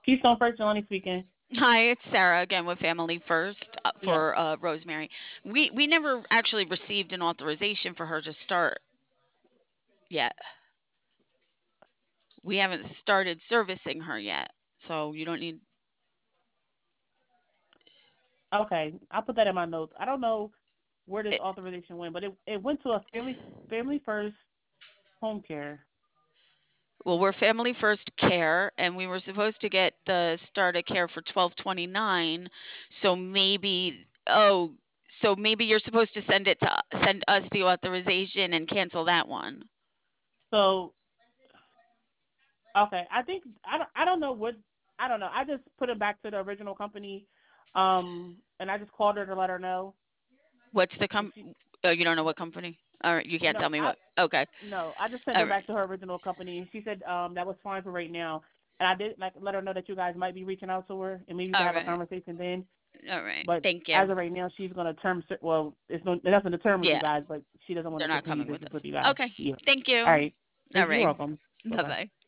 Keystone First, Jelani speaking. Hi, it's Sarah again with Family First Yes. for Rosemary. We never actually received an authorization for her to start yet. We haven't started servicing her yet, so you don't need. Okay. I'll put that in my notes. I don't know where this It, authorization went, but it went to a family first home care. well, we're Family First Care, and we were supposed to get the start of care for 12/29. So maybe, so maybe you're supposed to send us the authorization and cancel that one. So okay, I don't know what I don't know. I just put it back to the original company, and I just called her to let her know. What's the And she Oh, you don't know what company? All right, you can't no tell me I what. Okay. no I just sent All her right. back to her original company, and she said that was fine for right now. And I did like let her know that you guys might be reaching out to her, and maybe you can All have a right. conversation then. All right. But Thank you. as of right now, she's gonna well, it's nothing to term with you Yeah, guys, but she doesn't want they're to not continue coming business with with us. you guys. Okay. Yeah. Thank All you. right. All You're right. welcome. Bye Bye bye. bye.